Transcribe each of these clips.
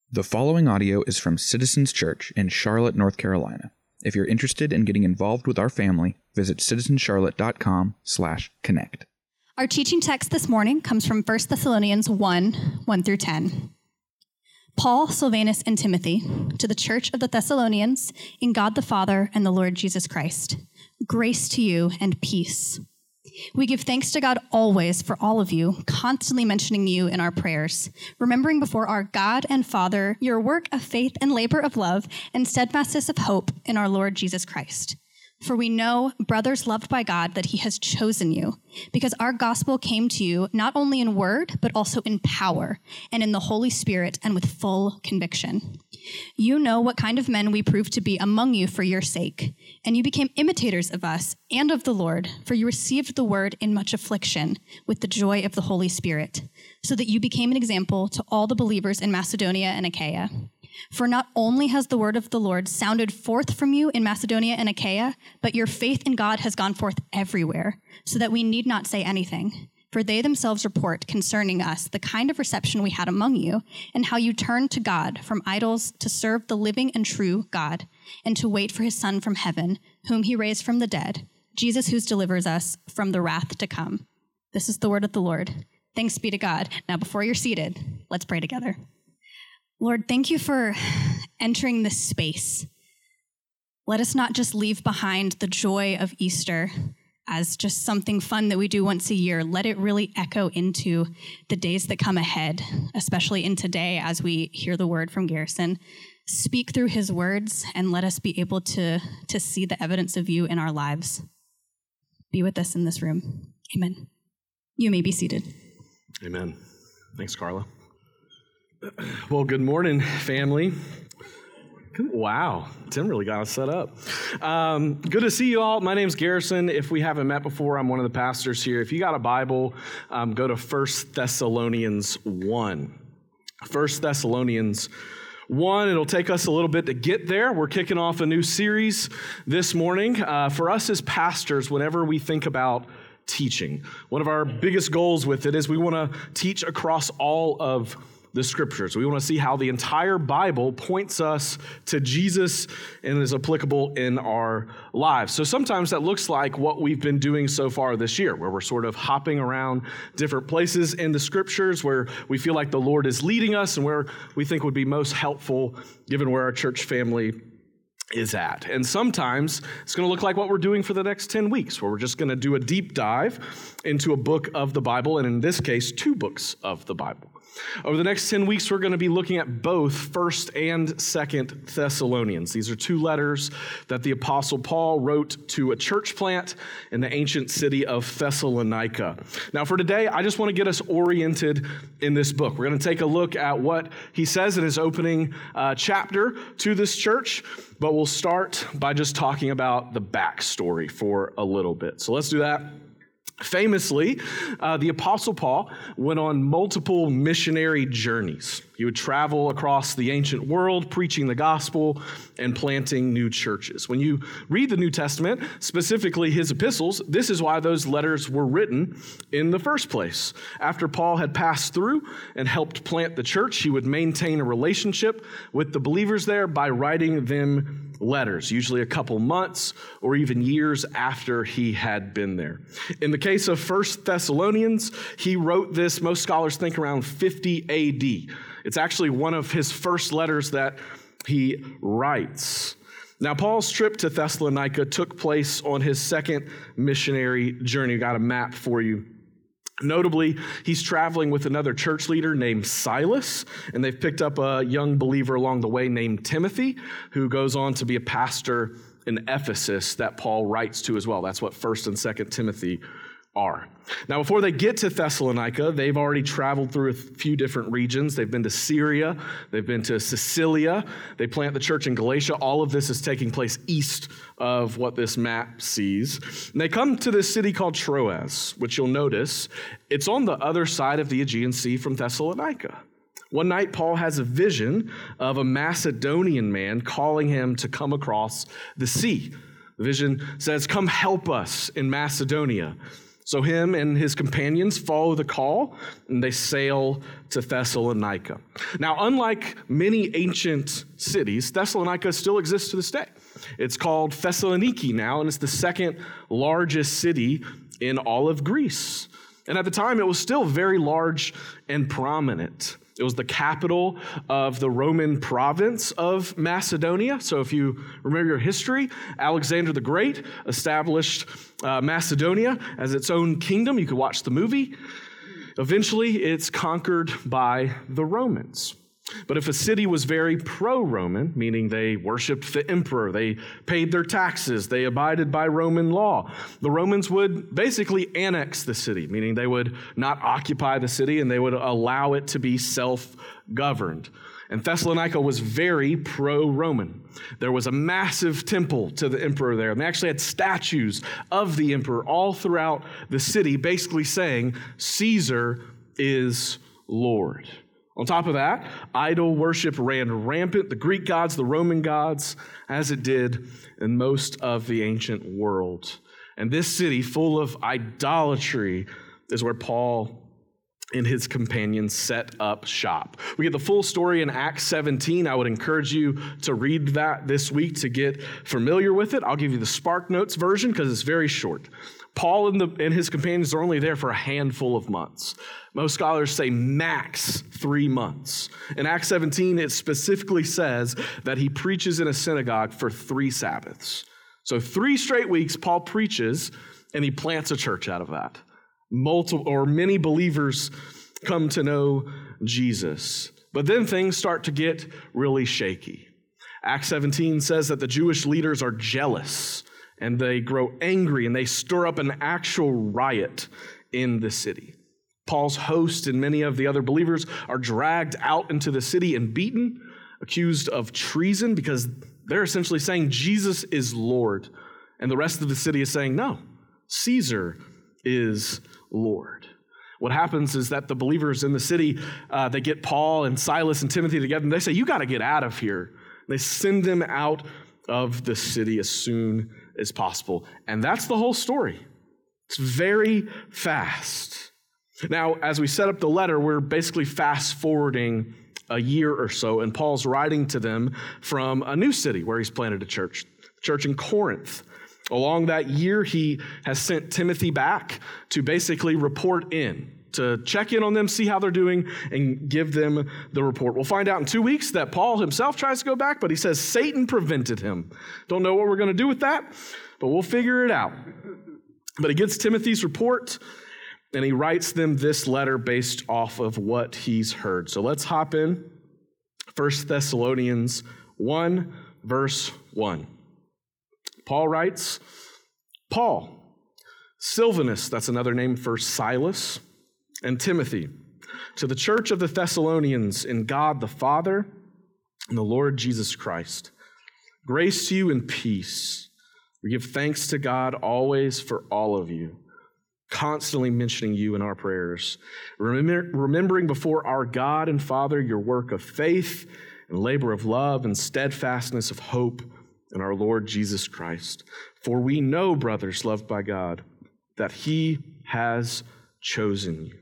The following audio is from Citizens Church in Charlotte, North Carolina. If you're interested in getting involved with our family, visit citizenscharlotte.com/connect. Our teaching text this morning comes from 1 Thessalonians 1:1-10. Paul, Silvanus, and Timothy, to the church of the Thessalonians, in God the Father and the Lord Jesus Christ. Grace to you and peace. We give thanks to God always for all of you, constantly mentioning you in our prayers, remembering before our God and Father your work of faith and labor of love and steadfastness of hope in our Lord Jesus Christ. For we know, brothers loved by God, that he has chosen you, because our gospel came to you not only in word, but also in power, and in the Holy Spirit, and with full conviction. You know what kind of men we proved to be among you for your sake, and you became imitators of us and of the Lord, for you received the word in much affliction, with the joy of the Holy Spirit, so that you became an example to all the believers in Macedonia and Achaia. For not only has the word of the Lord sounded forth from you in Macedonia and Achaia, but your faith in God has gone forth everywhere, so that we need not say anything. For they themselves report concerning us the kind of reception we had among you, and how you turned to God from idols to serve the living and true God, and to wait for his Son from heaven, whom he raised from the dead, Jesus who delivers us from the wrath to come. This is the word of the Lord. Thanks be to God. Now, before you're seated, let's pray together. Lord, thank you for entering this space. Let us not just leave behind the joy of Easter as just something fun that we do once a year. Let it really echo into the days that come ahead, especially in today as we hear the word from Garrison. Speak through his words and let us be able to see the evidence of you in our lives. Be with us in this room. Amen. You may be seated. Amen. Thanks, Carla. Well, good morning, family. Wow, Tim really got us set up. Good to see you all. My name's Garrison. If we haven't met before, I'm one of the pastors here. If you got a Bible, go to 1 Thessalonians 1. 1 Thessalonians 1. It'll take us a little bit to get there. We're kicking off a new series this morning. For us as pastors, whenever we think about teaching, one of our biggest goals with it is we want to teach across all of the scriptures. We want to see how the entire Bible points us to Jesus and is applicable in our lives. So sometimes that looks like what we've been doing so far this year, where we're sort of hopping around different places in the scriptures where we feel like the Lord is leading us and where we think would be most helpful given where our church family is at. And sometimes it's going to look like what we're doing for the next 10 weeks, where we're just going to do a deep dive into a book of the Bible, and in this case, 2 books of the Bible. Over the next 10 weeks, we're going to be looking at both 1st and 2nd Thessalonians. These are 2 letters that the Apostle Paul wrote to a church plant in the ancient city of Thessalonica. Now, for today, I just want to get us oriented in this book. We're going to take a look at what he says in his opening chapter to this church, but we'll start by just talking about the backstory for a little bit. So let's do that. Famously, the Apostle Paul went on multiple missionary journeys. He would travel across the ancient world, preaching the gospel and planting new churches. When you read the New Testament, specifically his epistles, this is why those letters were written in the first place. After Paul had passed through and helped plant the church, he would maintain a relationship with the believers there by writing them letters, usually a couple months or even years after he had been there. In the case of 1 Thessalonians, he wrote this, most scholars think around 50 AD. It's actually one of his first letters that he writes. Now, Paul's trip to Thessalonica took place on his second missionary journey. Got a map for you. Notably, he's traveling with another church leader named Silas, and they've picked up a young believer along the way named Timothy, who goes on to be a pastor in Ephesus that Paul writes to as well. That's what 1st and 2nd Timothy are. Now, before they get to Thessalonica, they've already traveled through a few different regions. They've been to Syria. They've been to Sicilia. They plant the church in Galatia. All of this is taking place east of what this map sees. And they come to this city called Troas, which you'll notice, it's on the other side of the Aegean Sea from Thessalonica. One night, Paul has a vision of a Macedonian man calling him to come across the sea. The vision says, "Come help us in Macedonia." So him and his companions follow the call, and they sail to Thessalonica. Now, unlike many ancient cities, Thessalonica still exists to this day. It's called Thessaloniki now, and it's the second largest city in all of Greece. And at the time, it was still very large and prominent. It was the capital of the Roman province of Macedonia. So if you remember your history, Alexander the Great established Macedonia as its own kingdom. You could watch the movie. Eventually, it's conquered by the Romans. But if a city was very pro-Roman, meaning they worshiped the emperor, they paid their taxes, they abided by Roman law, the Romans would basically annex the city, meaning they would not occupy the city and they would allow it to be self-governed. And Thessalonica was very pro-Roman. There was a massive temple to the emperor there, and they actually had statues of the emperor all throughout the city, basically saying, Caesar is Lord. On top of that, idol worship ran rampant, the Greek gods, the Roman gods, as it did in most of the ancient world. And this city full of idolatry is where Paul and his companions set up shop. We get the full story in Acts 17. I would encourage you to read that this week to get familiar with it. I'll give you the Spark Notes version because it's very short. Paul and his companions are only there for a handful of months. Most scholars say max 3 months. In Acts 17, it specifically says that he preaches in a synagogue for 3 Sabbaths. So 3 straight weeks, Paul preaches, and he plants a church out of that. Many believers come to know Jesus. But then things start to get really shaky. Acts 17 says that the Jewish leaders are jealous, and they grow angry, and they stir up an actual riot in the city. Paul's host and many of the other believers are dragged out into the city and beaten, accused of treason, because they're essentially saying Jesus is Lord. And the rest of the city is saying, no, Caesar is Lord. What happens is that the believers in the city, they get Paul and Silas and Timothy together, and they say, you got to get out of here. They send them out of the city as soon as possible. And that's the whole story. It's very fast. Now, as we set up the letter, we're basically fast forwarding a year or so, and Paul's writing to them from a new city where he's planted a church in Corinth. Along that year, he has sent Timothy back to basically report in, to check in on them, see how they're doing, and give them the report. We'll find out in 2 weeks that Paul himself tries to go back, but he says Satan prevented him. Don't know what we're going to do with that, but we'll figure it out. But he gets Timothy's report, and he writes them this letter based off of what he's heard. So let's hop in. 1 Thessalonians 1, verse 1. Paul writes, Paul, Silvanus, that's another name for Silas, and Timothy, to the church of the Thessalonians in God the Father and the Lord Jesus Christ. Grace to you and peace. We give thanks to God always for all of you, constantly mentioning you in our prayers, remembering before our God and Father your work of faith and labor of love and steadfastness of hope in our Lord Jesus Christ. For we know, brothers loved by God, that he has chosen you.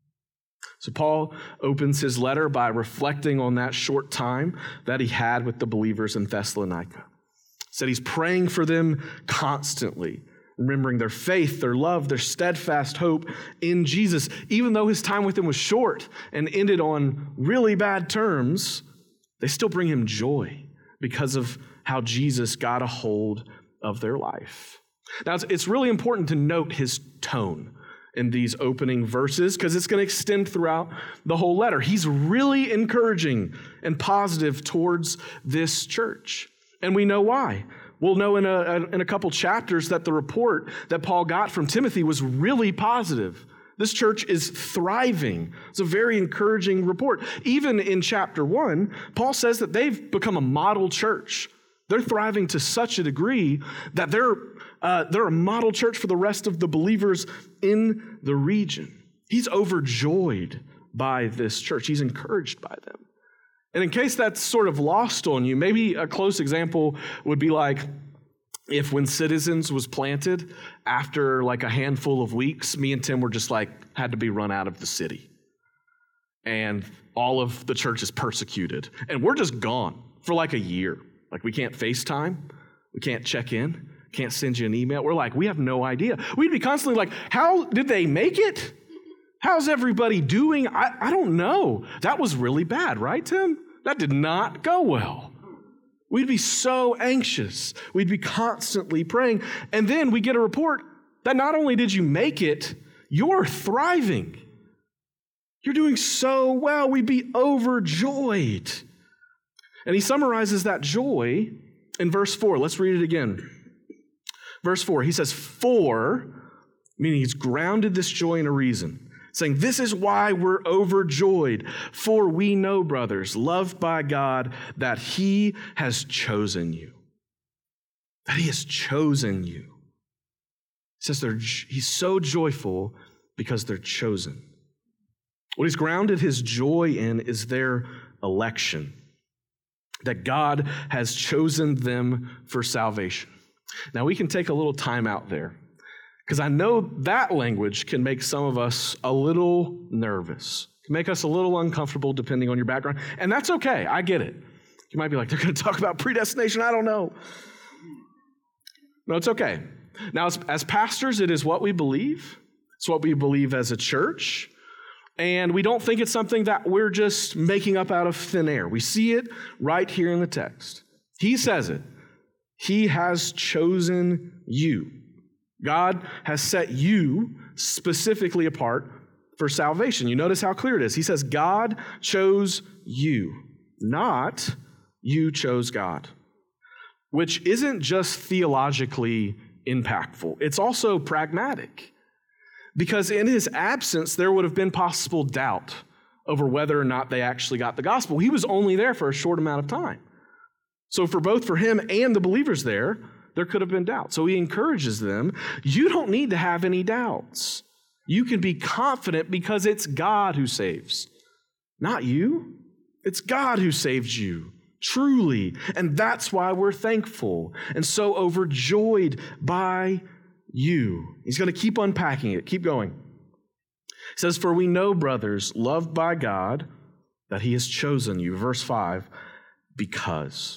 So Paul opens his letter by reflecting on that short time that he had with the believers in Thessalonica. He said he's praying for them constantly, remembering their faith, their love, their steadfast hope in Jesus. Even though his time with them was short and ended on really bad terms, they still bring him joy because of how Jesus got a hold of their life. Now, it's really important to note his tone in these opening verses because it's going to extend throughout the whole letter. He's really encouraging and positive towards this church. And we know why. We'll know in a couple chapters that the report that Paul got from Timothy was really positive. This church is thriving. It's a very encouraging report. Even in chapter 1, Paul says that they've become a model church. They're thriving to such a degree that they're a model church for the rest of the believers in the region. He's overjoyed by this church. He's encouraged by them. And in case that's sort of lost on you, maybe a close example would be like if when Citizens was planted, after like a handful of weeks, me and Tim were just like, had to be run out of the city. And all of the church is persecuted. And we're just gone for like a year. Like we can't FaceTime. We can't check in. Can't send you an email. We're like, we have no idea. We'd be constantly like, how did they make it? How's everybody doing? I don't know. That was really bad, right, Tim? That did not go well. We'd be so anxious. We'd be constantly praying. And then we get a report that not only did you make it, you're thriving. You're doing so well. We'd be overjoyed. And he summarizes that joy in verse 4. Let's read it again. Verse 4, he says, for, meaning he's grounded this joy in a reason, saying, this is why we're overjoyed. For we know, brothers, loved by God, that he has chosen you. That he has chosen you. He says he's so joyful because they're chosen. What he's grounded his joy in is their election. That God has chosen them for salvation. Now we can take a little time out there, because I know that language can make some of us a little nervous, can make us a little uncomfortable depending on your background, and that's okay. I get it. You might be like, they're going to talk about predestination. I don't know. No, it's okay. Now, as pastors, it is what we believe. It's what we believe as a church, and we don't think it's something that we're just making up out of thin air. We see it right here in the text. He says it. He has chosen you. God has set you specifically apart for salvation. You notice how clear it is. He says, God chose you, not you chose God, which isn't just theologically impactful. It's also pragmatic, because in his absence, there would have been possible doubt over whether or not they actually got the gospel. He was only there for a short amount of time. So for him and the believers there could have been doubt. So he encourages them, you don't need to have any doubts. You can be confident because it's God who saves, not you. It's God who saves you, truly. And that's why we're thankful and so overjoyed by you. He's going to keep unpacking it. Keep going. He says, for we know, brothers, loved by God, that he has chosen you. Verse 5, because.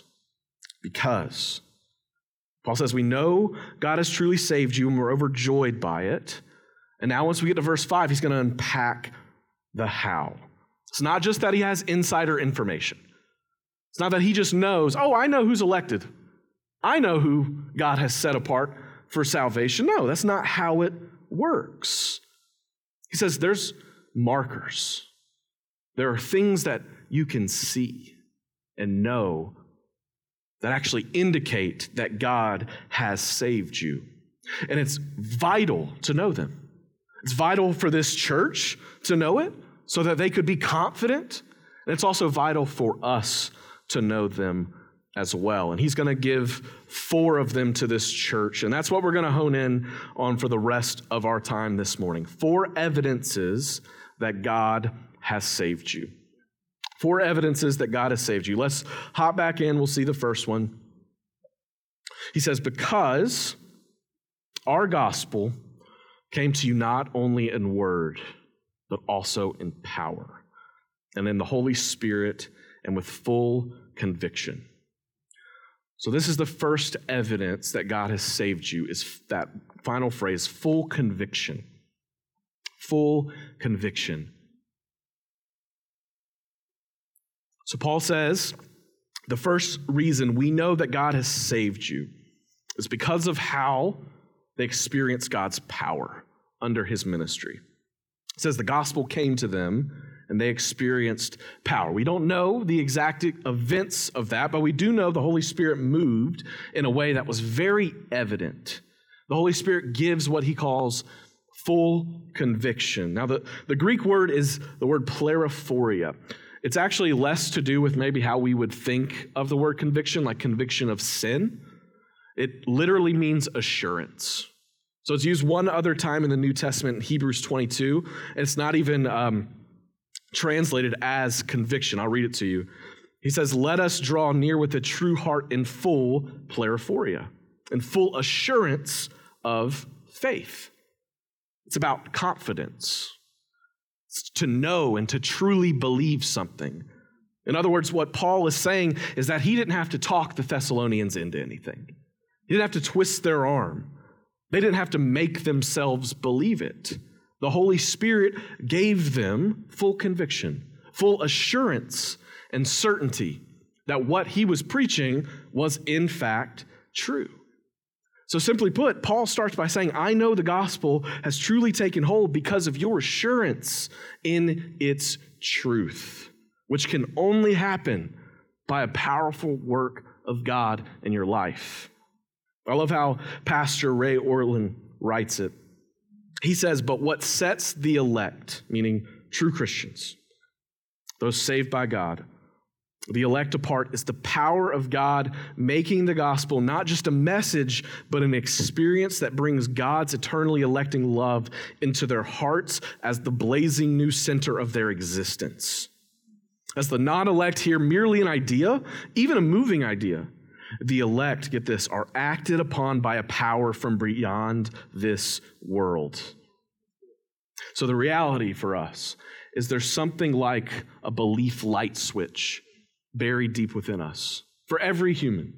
Paul says, we know God has truly saved you and we're overjoyed by it. And now once we get to verse 5, he's going to unpack the how. It's not just that he has insider information. It's not that he just knows, oh, I know who's elected. I know who God has set apart for salvation. No, that's not how it works. He says there's markers. There are things that you can see and know that actually indicate that God has saved you. And it's vital to know them. It's vital for this church to know it so that they could be confident. And it's also vital for us to know them as well. And he's going to give 4 of them to this church. And that's what we're going to hone in on for the rest of our time this morning. 4 evidences that God has saved you. 4 evidences that God has saved you. Let's hop back in. We'll see the first one. He says, because our gospel came to you not only in word, but also in power, and in the Holy Spirit, and with full conviction. So this is the first evidence that God has saved you, is that final phrase, full conviction. Full conviction. So Paul says, the first reason we know that God has saved you is because of how they experience God's power under his ministry. It says the gospel came to them and they experienced power. We don't know the exact events of that, but we do know the Holy Spirit moved in a way that was very evident. The Holy Spirit gives what he calls full conviction. Now, the Greek word is the word pleraphoria. It's actually less to do with maybe how we would think of the word conviction, like conviction of sin. It literally means assurance. So it's used one other time in the New Testament, in Hebrews 22, and it's not even translated as conviction. I'll read it to you. He says, let us draw near with a true heart in full pleraphoria. and full assurance of faith. It's about confidence. It's to know and to truly believe something. In other words, what Paul is saying is that he didn't have to talk the Thessalonians into anything. He didn't have to twist their arm. They didn't have to make themselves believe it. The Holy Spirit gave them full conviction, full assurance and certainty that what he was preaching was in fact true. So simply put, Paul starts by saying, I know the gospel has truly taken hold because of your assurance in its truth, which can only happen by a powerful work of God in your life. I love how Pastor Ray Ortlund writes it. He says, but what sets the elect, meaning true Christians, those saved by God, the elect apart is the power of God making the gospel not just a message, but an experience that brings God's eternally electing love into their hearts as the blazing new center of their existence. As the non-elect hear merely an idea, even a moving idea, the elect, get this, are acted upon by a power from beyond this world. So the reality for us is there's something like a belief light switch buried deep within us for every human.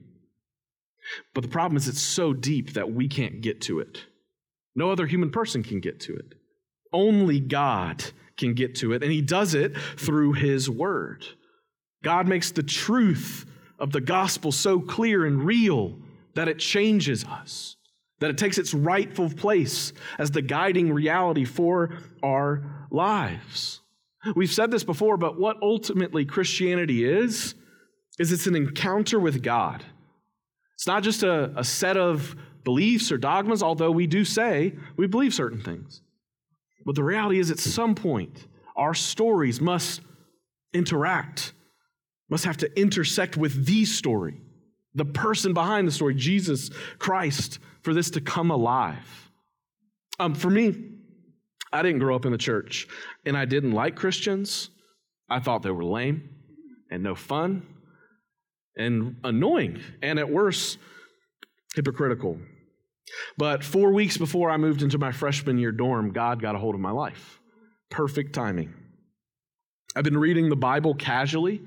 But the problem is it's so deep that we can't get to it. No other human person can get to it. Only God can get to it, and he does it through his word. God makes the truth of the gospel so clear and real that it changes us, that it takes its rightful place as the guiding reality for our lives. We've said this before, but what ultimately Christianity is it's an encounter with God. It's not just a set of beliefs or dogmas, although we do say we believe certain things. But the reality is at some point, our stories must interact, must have to intersect with the story, the person behind the story, Jesus Christ, for this to come alive. For me, I didn't grow up in the church, and I didn't like Christians. I thought they were lame and no fun and annoying, and at worst, hypocritical. But 4 weeks before I moved into my freshman year dorm, God got a hold of my life. Perfect timing. I've been reading the Bible casually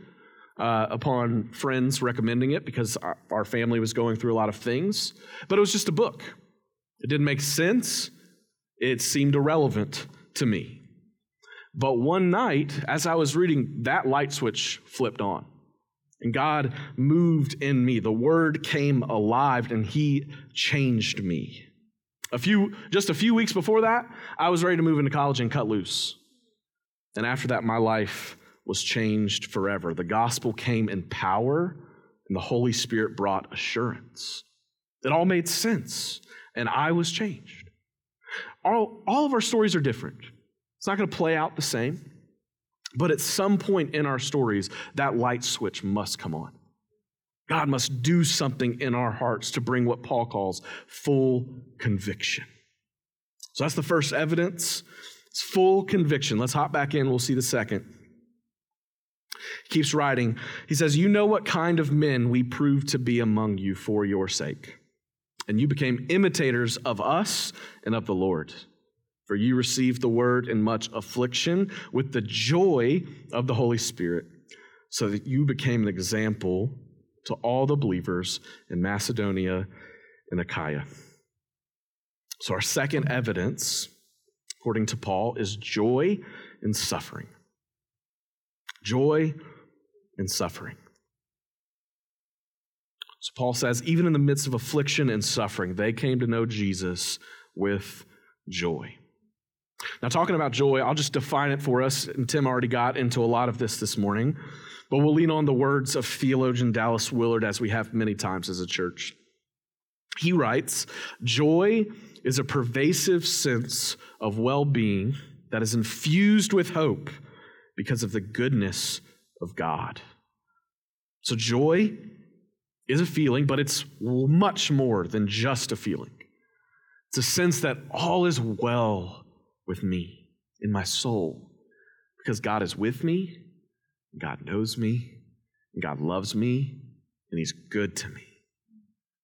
upon friends recommending it because our family was going through a lot of things, but it was just a book. It didn't make sense. It seemed irrelevant to me. But one night, as I was reading, that light switch flipped on. And God moved in me. The word came alive and he changed me. Just a few weeks before that, I was ready to move into college and cut loose. And after that, my life was changed forever. The gospel came in power and the Holy Spirit brought assurance. It all made sense and I was changed. All of our stories are different. It's not going to play out the same. But at some point in our stories, that light switch must come on. God must do something in our hearts to bring what Paul calls full conviction. So that's the first evidence. It's full conviction. Let's hop back in. We'll see the second. He keeps writing. He says, you know what kind of men we proved to be among you for your sake. And you became imitators of us and of the Lord. For you received the word in much affliction with the joy of the Holy Spirit, so that you became an example to all the believers in Macedonia and Achaia. So our second evidence, according to Paul, is joy in suffering. Joy in suffering. So Paul says, even in the midst of affliction and suffering, they came to know Jesus with joy. Now, talking about joy, I'll just define it for us, and Tim already got into a lot of this morning, but we'll lean on the words of theologian Dallas Willard as we have many times as a church. He writes, joy is a pervasive sense of well-being that is infused with hope because of the goodness of God. So joy is a feeling, but it's much more than just a feeling. It's a sense that all is well with me, in my soul, because God is with me, God knows me, and God loves me, and he's good to me.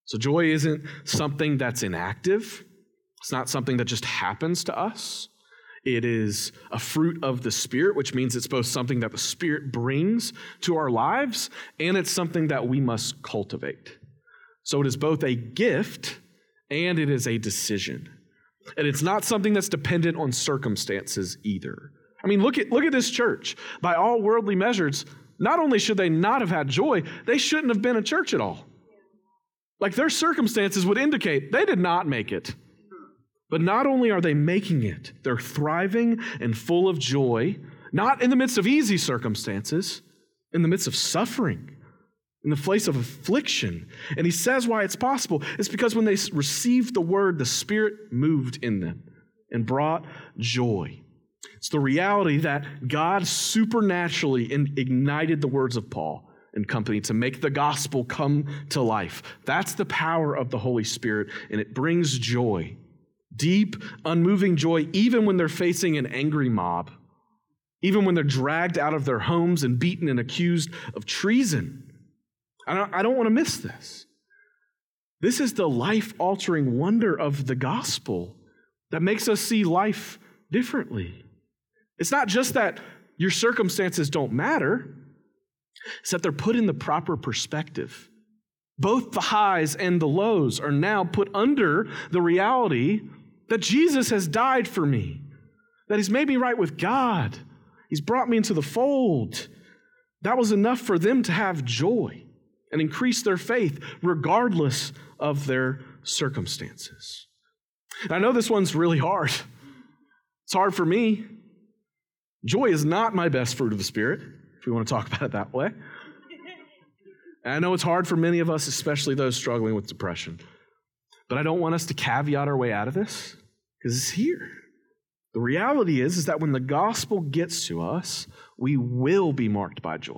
So joy isn't something that's inactive. It's not something that just happens to us. It is a fruit of the Spirit, which means it's both something that the Spirit brings to our lives, and it's something that we must cultivate. So it is both a gift and it is a decision. And it's not something that's dependent on circumstances either. I mean, look at this church. By all worldly measures, not only should they not have had joy, they shouldn't have been a church at all. Like their circumstances would indicate they did not make it. But not only are they making it, they're thriving and full of joy, not in the midst of easy circumstances, in the midst of suffering, in the place of affliction. And he says why it's possible. It's because when they received the word, the Spirit moved in them and brought joy. It's the reality that God supernaturally ignited the words of Paul and company to make the gospel come to life. That's the power of the Holy Spirit, and it brings joy. Deep, unmoving joy, even when they're facing an angry mob, even when they're dragged out of their homes and beaten and accused of treason. I don't want to miss this. This is the life-altering wonder of the gospel that makes us see life differently. It's not just that your circumstances don't matter, it's that they're put in the proper perspective. Both the highs and the lows are now put under the reality that Jesus has died for me, that he's made me right with God. He's brought me into the fold. That was enough for them to have joy and increase their faith regardless of their circumstances. And I know this one's really hard. It's hard for me. Joy is not my best fruit of the Spirit, if we want to talk about it that way. And I know it's hard for many of us, especially those struggling with depression. But I don't want us to caveat our way out of this, because it's here. The reality is that when the gospel gets to us, we will be marked by joy.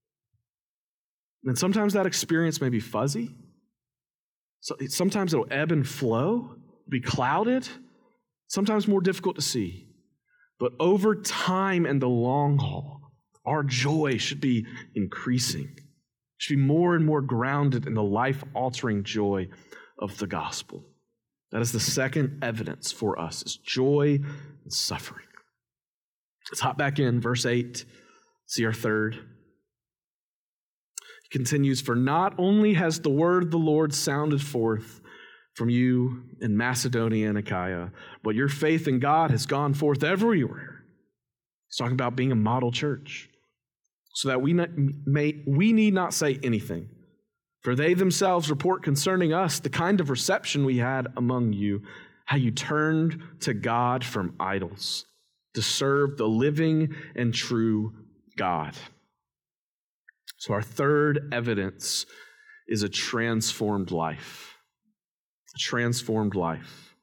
And sometimes that experience may be fuzzy. So sometimes it'll ebb and flow, be clouded, sometimes more difficult to see. But over time and the long haul, our joy should be increasing. It should be more and more grounded in the life-altering joy of the gospel. That is the second evidence for us, is joy and suffering. Let's hop back in, verse 8, see our third. He continues, "For not only has the word of the Lord sounded forth from you in Macedonia and Achaia, but your faith in God has gone forth everywhere." He's talking about being a model church, so that we need not say anything. For they themselves report concerning us the kind of reception we had among you, how you turned to God from idols to serve the living and true God. So our third evidence is a transformed life. A transformed life.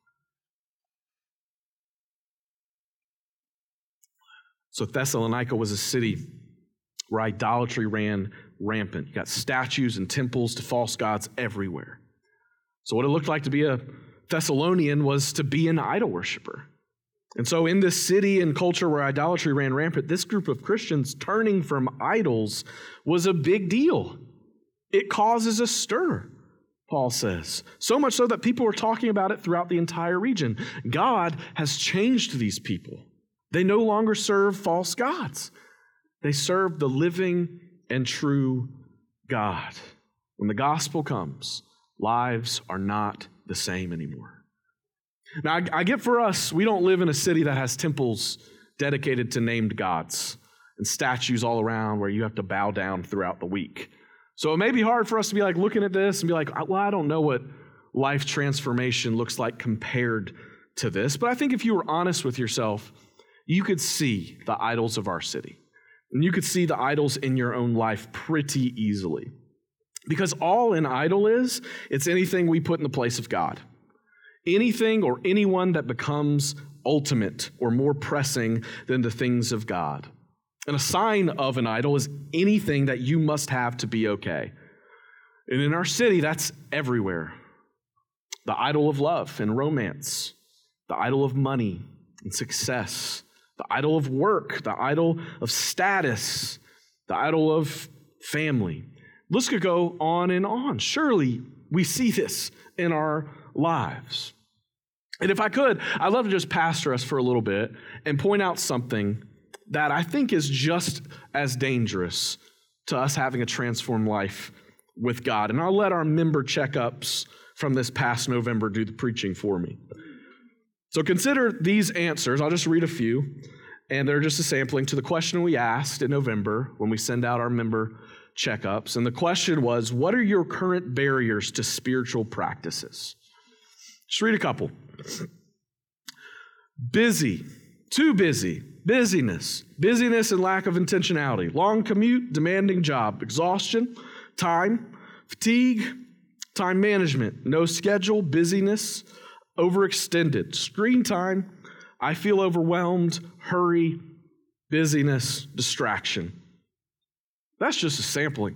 So Thessalonica was a city where idolatry ran rampant. You got statues and temples to false gods everywhere. So what it looked like to be a Thessalonian was to be an idol worshiper. And so in this city and culture where idolatry ran rampant, this group of Christians turning from idols was a big deal. It causes a stir, Paul says. So much so that people were talking about it throughout the entire region. God has changed these people. They no longer serve false gods. They serve the living and true God. When the gospel comes, lives are not the same anymore. Now, I get for us, we don't live in a city that has temples dedicated to named gods and statues all around where you have to bow down throughout the week. So it may be hard for us to be like looking at this and be like, well, I don't know what life transformation looks like compared to this. But I think if you were honest with yourself, you could see the idols of our city. And you could see the idols in your own life pretty easily. Because all an idol is, it's anything we put in the place of God. Anything or anyone that becomes ultimate or more pressing than the things of God. And a sign of an idol is anything that you must have to be okay. And in our city, that's everywhere. The idol of love and romance, the idol of money and success, the idol of work, the idol of status, the idol of family. This could go on and on. Surely We see this in our lives. And if I could, I'd love to just pastor us for a little bit and point out something that I think is just as dangerous to us having a transformed life with God. And I'll let our member checkups from this past November do the preaching for me. So consider these answers. I'll just read a few, and they're just a sampling to the question we asked in November when we send out our member checkups. And the question was, what are your current barriers to spiritual practices? Just read a couple. Busy, too busy, busyness and lack of intentionality, long commute, demanding job, exhaustion, time, fatigue, time management, no schedule, busyness, overextended, screen time, I feel overwhelmed, hurry, busyness, distraction. That's just a sampling.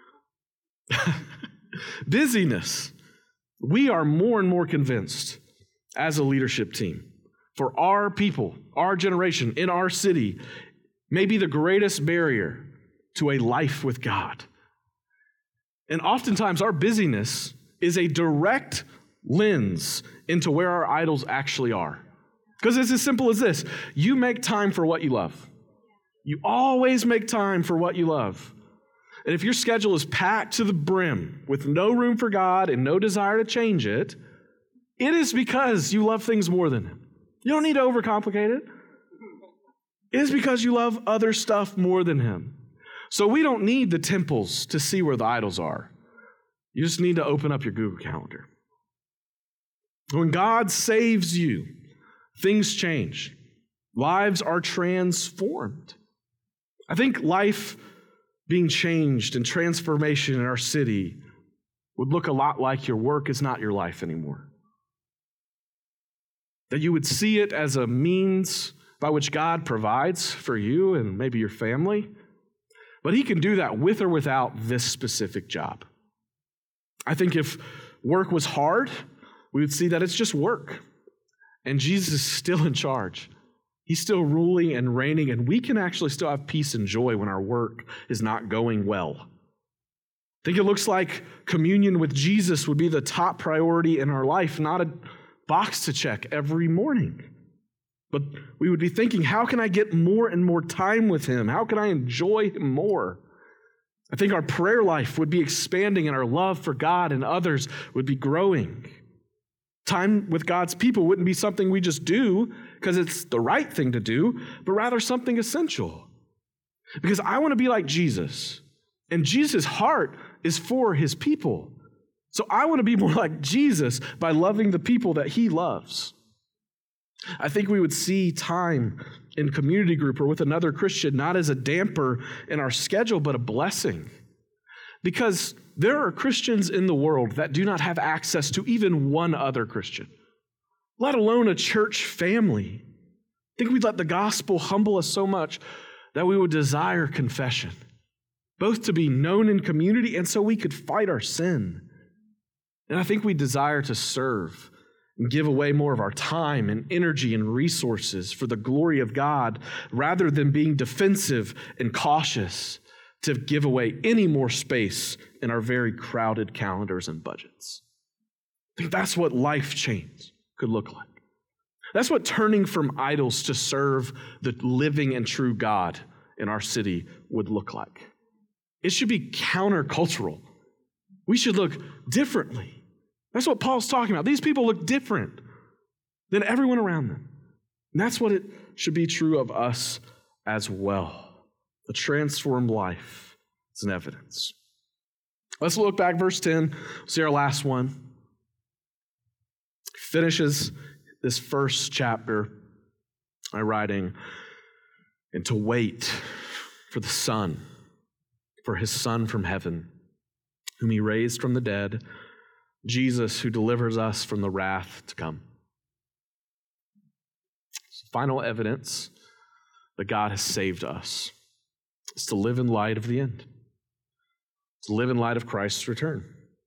Busyness. We are more and more convinced as a leadership team for our people, our generation, in our city, may be the greatest barrier to a life with God. And oftentimes our busyness is a direct lens into where our idols actually are. Because it's as simple as this. You make time for what you love. You always make time for what you love. And if your schedule is packed to the brim with no room for God and no desire to change it, it is because you love things more than Him. You don't need to overcomplicate it. It is because you love other stuff more than Him. So we don't need the temples to see where the idols are. You just need to open up your Google Calendar. When God saves you, things change. Lives are transformed. I think life being changed and transformation in our city would look a lot like your work is not your life anymore. That you would see it as a means by which God provides for you and maybe your family, but He can do that with or without this specific job. I think if work was hard, we would see that it's just work, and Jesus is still in charge. He's still ruling and reigning, and we can actually still have peace and joy when our work is not going well. I think it looks like communion with Jesus would be the top priority in our life, not a box to check every morning. But we would be thinking, how can I get more and more time with Him? How can I enjoy Him more? I think our prayer life would be expanding and our love for God and others would be growing. Time with God's people wouldn't be something we just do because it's the right thing to do, but rather something essential. Because I want to be like Jesus, and Jesus' heart is for His people. So I want to be more like Jesus by loving the people that He loves. I think we would see time in community group or with another Christian not as a damper in our schedule, but a blessing. Because there are Christians in the world that do not have access to even one other Christian, let alone a church family. I think we'd let the gospel humble us so much that we would desire confession, both to be known in community and so we could fight our sin. And I think we desire to serve and give away more of our time and energy and resources for the glory of God rather than being defensive and cautious to give away any more space in our very crowded calendars and budgets. I think that's what life change could look like. That's what turning from idols to serve the living and true God in our city would look like. It should be countercultural. We should look differently. That's what Paul's talking about. These people look different than everyone around them. And that's what it should be true of us as well. A transformed life is an evidence. Let's look back, verse 10. See our last one. Finishes this first chapter by writing, and to wait for the Son, for His Son from heaven, whom He raised from the dead, Jesus, who delivers us from the wrath to come. So final evidence that God has saved us is to live in light of the end, to live in light of Christ's return.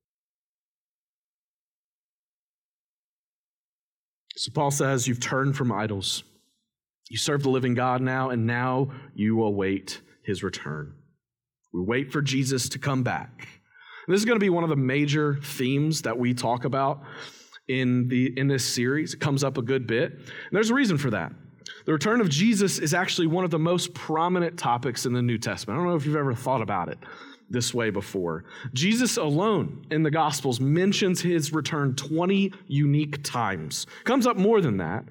So Paul says, you've turned from idols. You serve the living God now, and now you await His return. We wait for Jesus to come back. And this is going to be one of the major themes that we talk about in this series. It comes up a good bit. And there's a reason for that. The return of Jesus is actually one of the most prominent topics in the New Testament. I don't know if you've ever thought about it this way before. Jesus alone in the Gospels mentions his return 20 unique times. Comes up more than that.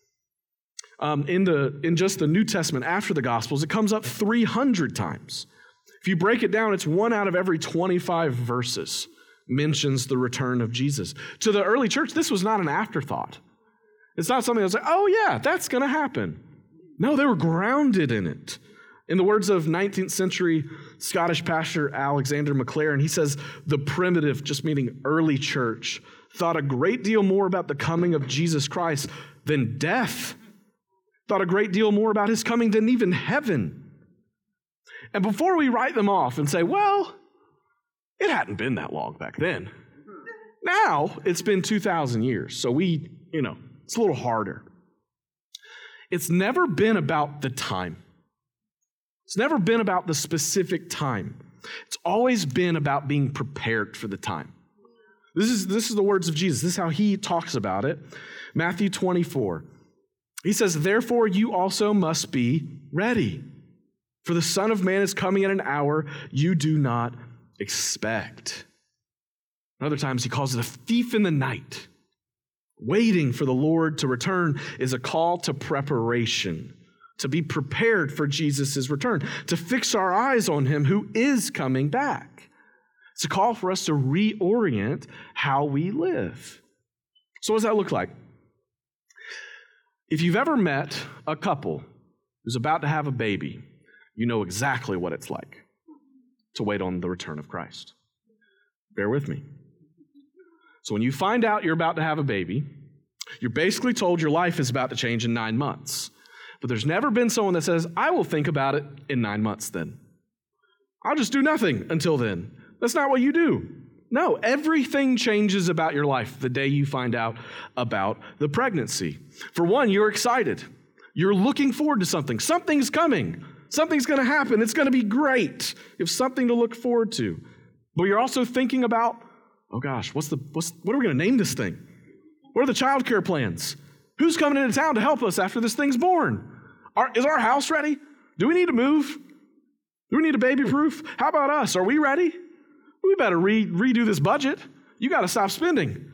In just the New Testament after the Gospels, it comes up 300 times. If you break it down, it's 1 out of every 25 verses mentions the return of Jesus. To the early church, this was not an afterthought. It's not something that was like, oh yeah, that's going to happen. No, they were grounded in it. In the words of 19th century Scottish pastor Alexander MacLaren, he says, the primitive, just meaning early church, thought a great deal more about the coming of Jesus Christ than death. Thought a great deal more about his coming than even heaven. And before we write them off and say, well, it hadn't been that long back then. Now it's been 2,000 years, so it's a little harder. It's never been about the time. It's never been about the specific time. It's always been about being prepared for the time. This is the words of Jesus. This is how he talks about it. Matthew 24. He says, therefore you also must be ready, for the Son of Man is coming at an hour you do not expect. Other times he calls it a thief in the night. Waiting for the Lord to return is a call to preparation, to be prepared for Jesus' return, to fix our eyes on him who is coming back. It's a call for us to reorient how we live. So what does that look like? If you've ever met a couple who's about to have a baby, you know exactly what it's like to wait on the return of Christ. Bear with me. So when you find out you're about to have a baby, you're basically told your life is about to change in 9 months. But there's never been someone that says, I will think about it in 9 months then. I'll just do nothing until then. That's not what you do. No, everything changes about your life the day you find out about the pregnancy. For one, you're excited. You're looking forward to something. Something's coming. Something's going to happen. It's going to be great. You have something to look forward to. But you're also thinking about, oh gosh, what are we going to name this thing? What are the child care plans? Who's coming into town to help us after this thing's born? Is our house ready? Do we need to move? Do we need a baby proof? How about us? Are we ready? We better redo this budget. You got to stop spending.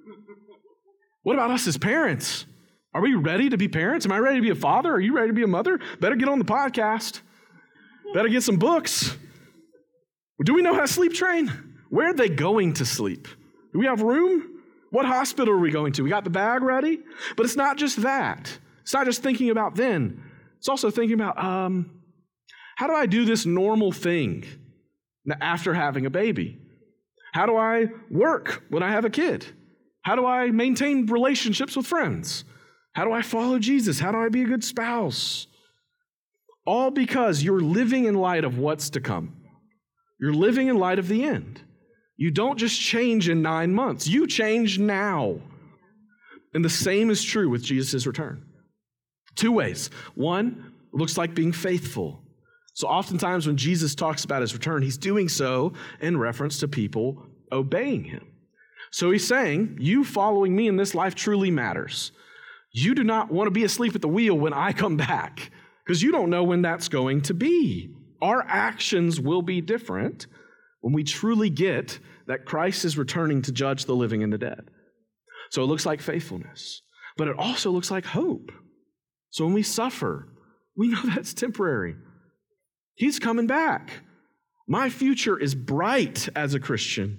What about us as parents? Are we ready to be parents? Am I ready to be a father? Are you ready to be a mother? Better get on the podcast. Better get some books. Do we know how to sleep train? Where are they going to sleep? Do we have room? What hospital are we going to? We got the bag ready? But it's not just that. It's not just thinking about then. It's also thinking about, how do I do this normal thing after having a baby? How do I work when I have a kid? How do I maintain relationships with friends? How do I follow Jesus? How do I be a good spouse? All because you're living in light of what's to come. You're living in light of the end. You don't just change in 9 months. You change now. And the same is true with Jesus' return. 2 ways. One, it looks like being faithful. So oftentimes when Jesus talks about his return, he's doing so in reference to people obeying him. So he's saying, you following me in this life truly matters. You do not want to be asleep at the wheel when I come back, because you don't know when that's going to be. Our actions will be different when we truly get that Christ is returning to judge the living and the dead. So it looks like faithfulness, but it also looks like hope. So when we suffer, we know that's temporary. He's coming back. My future is bright as a Christian.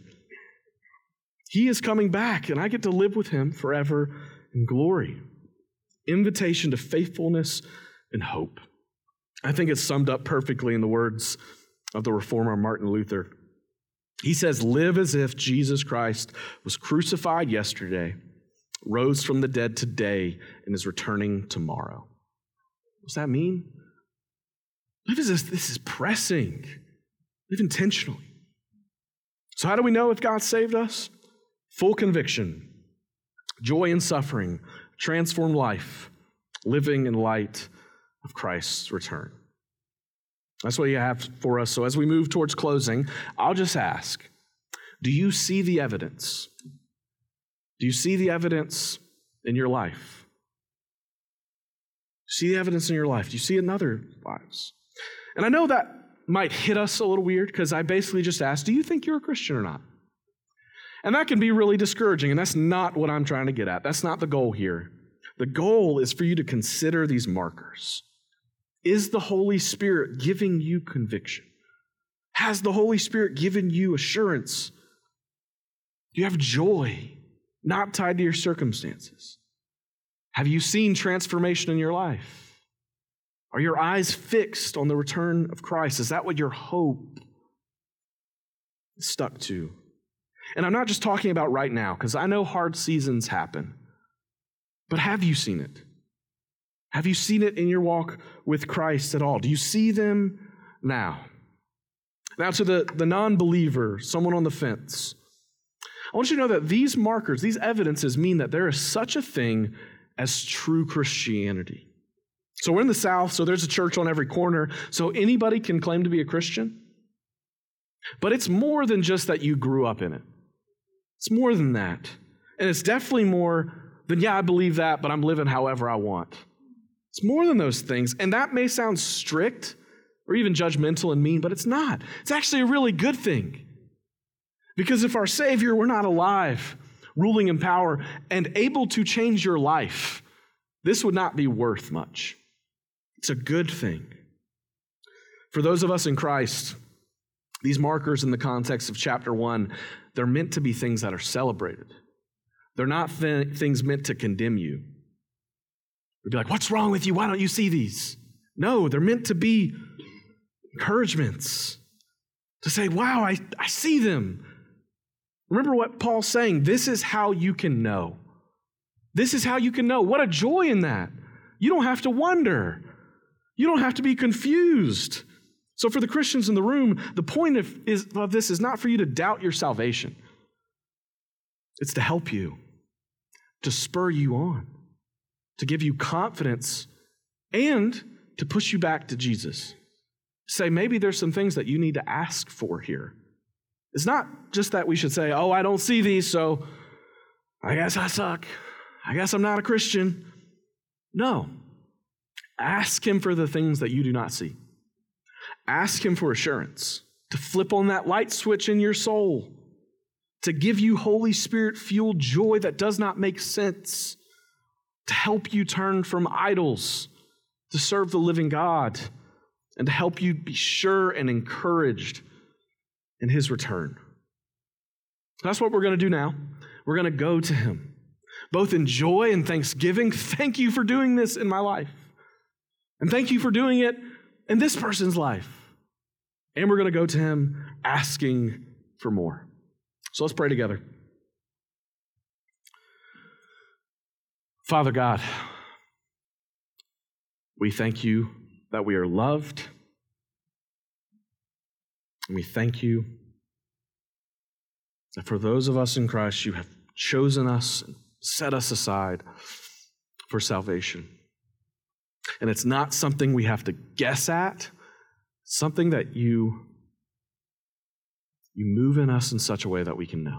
He is coming back, and I get to live with him forever in glory. Invitation to faithfulness and hope. I think it's summed up perfectly in the words of the reformer Martin Luther. He says, live as if Jesus Christ was crucified yesterday, rose from the dead today, and is returning tomorrow. What does that mean? Live as if this is pressing. Live intentionally. So how do we know if God saved us? Full conviction, joy in suffering, transformed life, living in light of Christ's return. That's what you have for us. So as we move towards closing, I'll just ask, Do you see the evidence? Do you see the evidence in your life? See the evidence in your life? Do you see it in other lives? And I know that might hit us a little weird because I basically just asked, do you think you're a Christian or not? And that can be really discouraging, and that's not what I'm trying to get at. That's not the goal here. The goal is for you to consider these markers. Is the Holy Spirit giving you conviction? Has the Holy Spirit given you assurance? Do you have joy not tied to your circumstances? Have you seen transformation in your life? Are your eyes fixed on the return of Christ? Is that what your hope is stuck to? And I'm not just talking about right now, because I know hard seasons happen. But have you seen it? Have you seen it in your walk with Christ at all? Do you see them now? Now to the non-believer, someone on the fence, I want you to know that these markers, these evidences mean that there is such a thing as true Christianity. So we're in the South, so there's a church on every corner, so anybody can claim to be a Christian. But it's more than just that you grew up in it. It's more than that. And it's definitely more than, yeah, I believe that, but I'm living however I want. It's more than those things. And that may sound strict or even judgmental and mean, but it's not. It's actually a really good thing. Because if our Savior were not alive, ruling in power, and able to change your life, this would not be worth much. It's a good thing. For those of us in Christ, these markers in the context of chapter 1, they're meant to be things that are celebrated. They're not things meant to condemn you. We'd be like, what's wrong with you? Why don't you see these? No, they're meant to be encouragements. To say, wow, I see them. Remember what Paul's saying. This is how you can know. This is how you can know. What a joy in that. You don't have to wonder. You don't have to be confused. So for the Christians in the room, the point of this is not for you to doubt your salvation. It's to help you, to spur you on, to give you confidence, and to push you back to Jesus. Say, maybe there's some things that you need to ask for here. It's not just that we should say, oh, I don't see these, so I guess I suck. I guess I'm not a Christian. No. Ask him for the things that you do not see. Ask him for assurance, to flip on that light switch in your soul, to give you Holy Spirit-fueled joy that does not make sense, to help you turn from idols to serve the living God, and to help you be sure and encouraged in his return. That's what we're going to do now. We're going to go to him, both in joy and thanksgiving. Thank you for doing this in my life. And thank you for doing it in this person's life. And we're going to go to him asking for more. So let's pray together. Father God, we thank you that we are loved. And we thank you that for those of us in Christ, you have chosen us and set us aside for salvation. And it's not something we have to guess at, something that you move in us in such a way that we can know.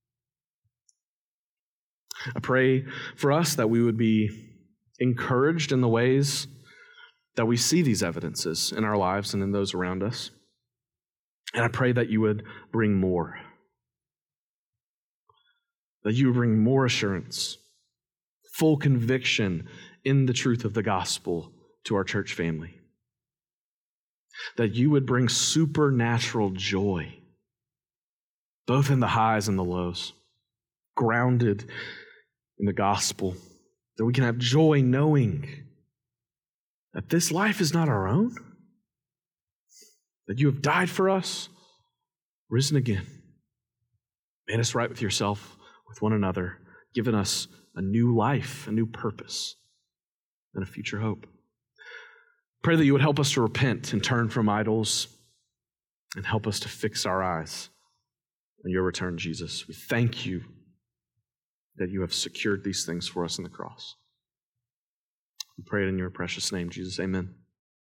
I pray for us that we would be encouraged in the ways that we see these evidences in our lives and in those around us. And I pray that you would bring more. That you would bring more assurance, full conviction in the truth of the gospel to our church family. That you would bring supernatural joy, both in the highs and the lows, grounded in the gospel. That we can have joy knowing that this life is not our own. That you have died for us, risen again, made us right with yourself, with one another, given us a new life, a new purpose, and a future hope. Pray that you would help us to repent and turn from idols and help us to fix our eyes on your return, Jesus. We thank you that you have secured these things for us in the cross. We pray it in your precious name, Jesus. Amen.